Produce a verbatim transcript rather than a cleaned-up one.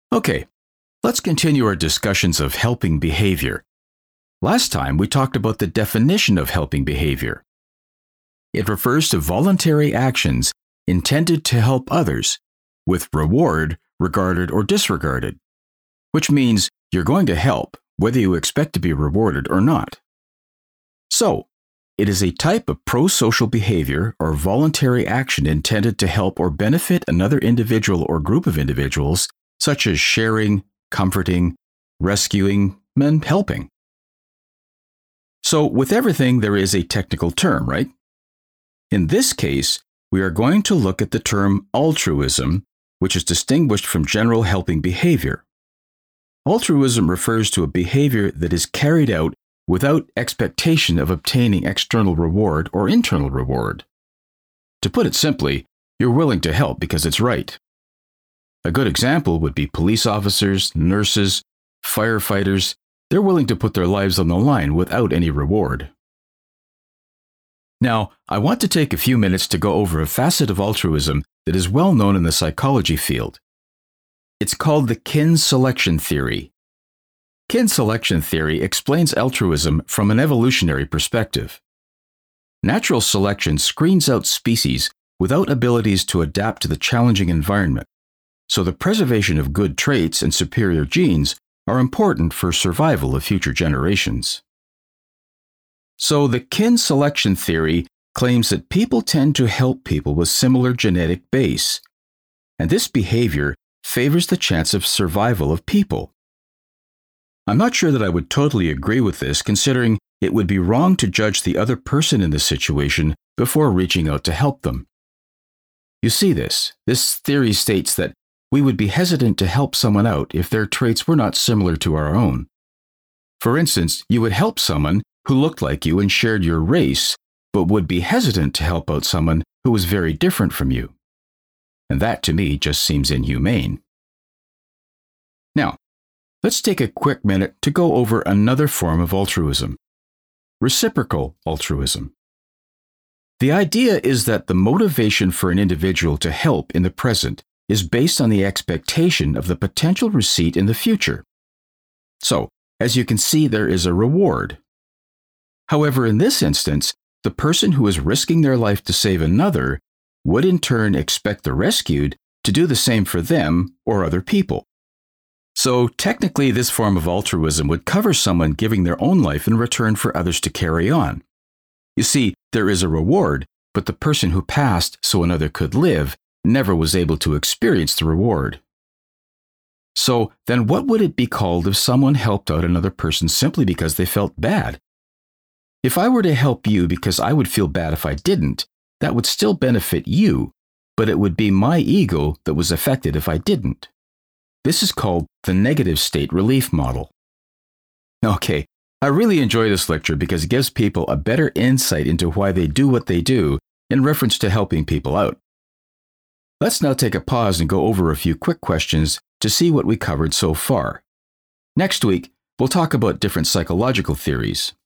Okay, let's continue our discussions of helping behavior. Last time we talked about the definition of helping behavior. It refers to voluntary actions intended to help others, with reward regarded or disregarded, which means you're going to help whether you expect to be rewarded or not. So, it is a type of pro-social behavior or voluntary action intended to help or benefit another individual or group of individuals, such as sharing, comforting, rescuing, and helping. So, with everything, there is a technical term, right? In this case, we are going to look at the term altruism, which is distinguished from general helping behavior. Altruism refers to a behavior that is carried out without expectation of obtaining external reward or internal reward. To put it simply, you're willing to help because it's right. A good example would be police officers, nurses, firefighters. They're willing to put their lives on the line without any reward. Now, I want to take a few minutes to go over a facet of altruism that is well known in the psychology field. It's called the kin selection theory. Kin selection theory explains altruism from an evolutionary perspective. Natural selection screens out species without abilities to adapt to the challenging environment, so the preservation of good traits and superior genes are important for survival of future generations. So the kin selection theory claims that people tend to help people with similar genetic base, and this behavior favors the chance of survival of people. I'm not sure that I would totally agree with this, considering it would be wrong to judge the other person in the situation before reaching out to help them. You see this. This theory states that we would be hesitant to help someone out if their traits were not similar to our own. For instance, you would help someone who looked like you and shared your race, but would be hesitant to help out someone who was very different from you. And that, to me, just seems inhumane. Now, let's take a quick minute to go over another form of altruism: reciprocal altruism. The idea is that the motivation for an individual to help in the present is based on the expectation of the potential receipt in the future. So, as you can see, there is a reward. However, in this instance, the person who is risking their life to save another would in turn expect the rescued to do the same for them or other people. So technically, this form of altruism would cover someone giving their own life in return for others to carry on. You see, there is a reward, but the person who passed so another could live never was able to experience the reward. So then what would it be called if someone helped out another person simply because they felt bad? If I were to help you because I would feel bad if I didn't, that would still benefit you, but it would be my ego that was affected if I didn't. This is called the negative state relief model. Okay, I really enjoy this lecture because it gives people a better insight into why they do what they do in reference to helping people out. Let's now take a pause and go over a few quick questions to see what we covered so far. Next week, we'll talk about different psychological theories.